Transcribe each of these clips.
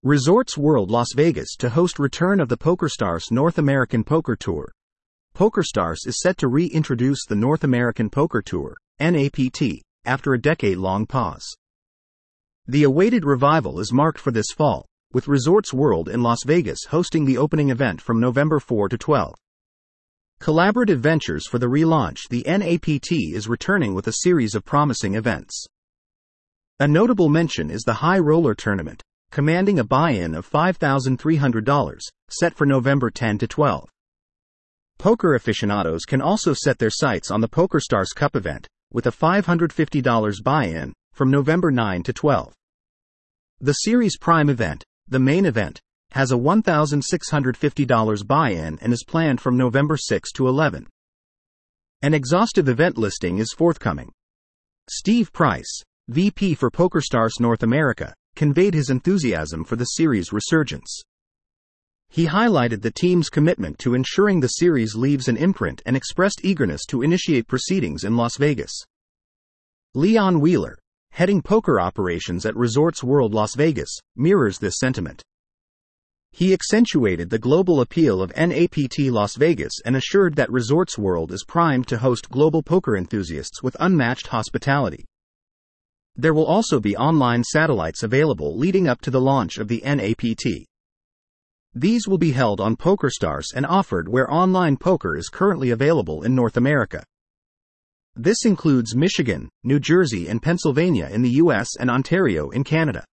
Resorts World Las Vegas to host return of the PokerStars North American Poker Tour. PokerStars is set to reintroduce the North American Poker Tour, NAPT, after a decade-long pause. The awaited revival is marked for this fall, with Resorts World in Las Vegas hosting the opening event from November 4 to 12. Collaborative Ventures for the relaunch. The NAPT is returning with a series of promising events. A notable mention is the High Roller Tournament, commanding a buy-in of $5,300, set for November 10 to 12. Poker aficionados can also set their sights on the PokerStars Cup event, with a $550 buy-in, from November 9 to 12. The Series Prime event, the main event, has a $1,650 buy-in and is planned from November 6 to 11. An exhaustive event listing is forthcoming. Steve Price, VP for PokerStars North America, conveyed his enthusiasm for the series' resurgence. He highlighted the team's commitment to ensuring the series leaves an imprint and expressed eagerness to initiate proceedings in Las Vegas. Leon Wheeler, heading poker operations at Resorts World Las Vegas, mirrors this sentiment. He accentuated the global appeal of NAPT Las Vegas and assured that Resorts World is primed to host global poker enthusiasts with unmatched hospitality. There will also be online satellites available leading up to the launch of the NAPT. These will be held on PokerStars and offered where online poker is currently available in North America. This includes Michigan, New Jersey and Pennsylvania in the US and Ontario in Canada.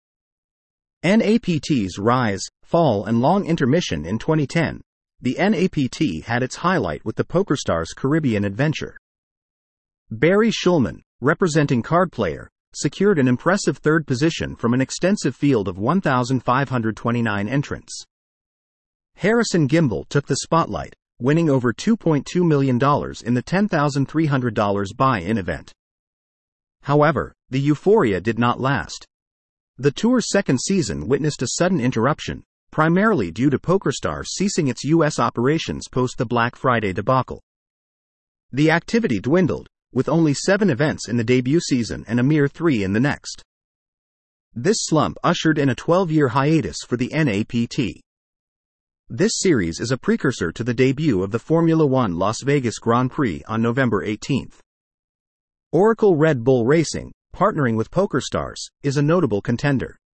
NAPT's rise, fall and long intermission in 2010, the NAPT had its highlight with the PokerStars Caribbean Adventure. Barry Schulman, representing Card Player, secured an impressive third position from an extensive field of 1,529 entrants. Harrison Gimbel took the spotlight, winning over $2.2 million in the $10,300 buy-in event. However, the euphoria did not last. The tour's second season witnessed a sudden interruption, primarily due to PokerStars ceasing its U.S. operations post the Black Friday debacle. The activity dwindled, with only 7 events in the debut season and a mere 3 in the next. This slump ushered in a 12-year hiatus for the NAPT. This series is a precursor to the debut of the Formula One Las Vegas Grand Prix on November 18. Oracle Red Bull Racing, partnering with PokerStars, is a notable contender.